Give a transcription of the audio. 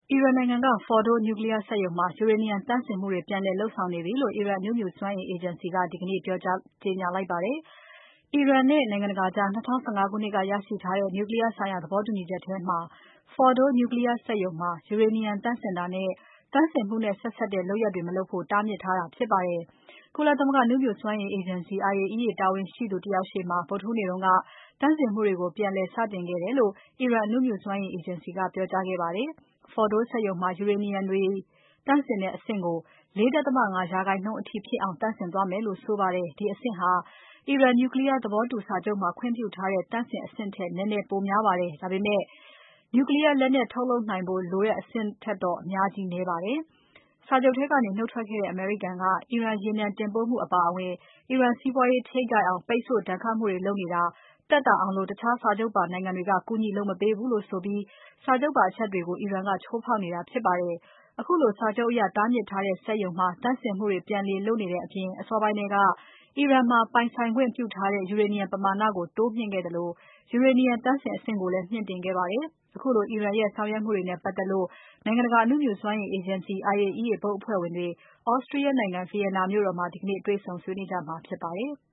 အီရန်နိုင်ငံက Fordow နျူကလီးယားစက်ရုံမှာ ယူရေနီယံသန့်စင်မှုတွေ ပြန်လည်လုပ်ဆောင်နေပြီလို့ အီရန်အဏုမြူစွမ်းအင် အေဂျင်စီက ဒီကနေ့ ကြေညာလိုက်ပါတယ်။ အီရန်နဲ့ နိုင်ငံတကာကြား ၂၀၁၅ ခုနှစ်က ရရှိထားတဲ့ နျူကလီးယားဆိုင်ရာ သဘောတူညီချက်ထဲမှာ Fordow နျူကလီးယားစက်ရုံမှာ ယူရေနီယံသန့်စင်တာနဲ့ သန့်စင်မှုနဲ့ဆက်စပ်တဲ့ လုပ်ရပ်တွေ မလုပ်ဖို့ တားမြစ်ထားတာဖြစ်ပါတယ်။ ကုလသမဂ္ဂအဏုမြူစွမ်းအင်အေဂျင်စီ IAEA တာဝန်ရှိသူတယောက်ရှေ့မှာ ဗုဒ္ဓဟူးနေ့က သန့်စင်မှုတွေကို ပြန်လည်စတင်ခဲ့တယ်လို့ အီရန်အဏုမြူစွမ်းအင်အေဂျင်စီက ပြောကြားခဲ့ပါတယ်။ Fordow စက်ရုံမှာ ယူရေနီယံတွေ သန့်စင်တဲ့အဆင့်ကို ၄.၅% အထိဖြစ်အောင် သန့်စင်သွားမယ်လို့ ဆိုပါတယ်။ ဒီအဆင့်ဟာ အီရန်နျူကလီးယားသဘောတူစာချုပ်မှာ ခွင့်ပြုထားတဲ့ သန့်စင်အဆင့်ထက် နည်းနည်းပိုများပါတယ်။ ဒါပေမဲ့ နျူကလီးယားလက်နက်ထုတ်လုပ်နိုင်ဖို့လိုတဲ့အဆင့်ထက်တော့ အများကြီးနည်းပါတယ်။ စာချုပ်ထဲကနေ နုတ်ထွက်ခဲ့တဲ့ အမေရိကန်က အီရန်ရေနံတင်ပို့မှုအပါအဝင် အီရန်စီးပွားရေးထိခိုက်အောင် ပိတ်ဆို့ဒဏ်ခတ်မှုတွေလုပ်နေတာ သက်သာအောင် တခြားစာချုပ်ပါနိုင်ငံတွေက ကူညီလုပ်မပေးဘူးလို့ဆိုပြီး စာချုပ်ပါအချက်တွေကို အီရန်က ချိုးဖောက်နေတာဖြစ်ပါတယ်။ ခုလိုစာချုပ်အရ တားမြစ်ထားတဲ့ စက်ရုံမှာ သန့်စင်မှုတွေ ပြန်လုပ်နေတဲ့အပြင် အစောပိုင်းထဲက အီရန်မှာ ပိုင်ဆိုင်ခွင့်ပြုထားတဲ့ ယူရေနီယံပမာဏကို တိုးမြှင့်ခဲ့သလို ယူရေနီယံသန့်စင်အဆင့်ကိုလည်း မြှင့်တင်ခဲ့ပါတယ်။ ခုလိုအီရန်ရဲ့ဆောင်ရွက်မှုတွေနဲ့ပတ်သက်လို့ နိုင်ငံတကာအဏုမြူစွမ်းအင်အေဂျင်စီ IAEA ဘုတ်အဖွဲ့ဝင်တွေ Austria နိုင်ငံ Vienna မြို့တော်မှာ ဒီကနေ့ တွေ့ဆုံဆွေးနွေးကြမှာဖြစ်ပါတယ်။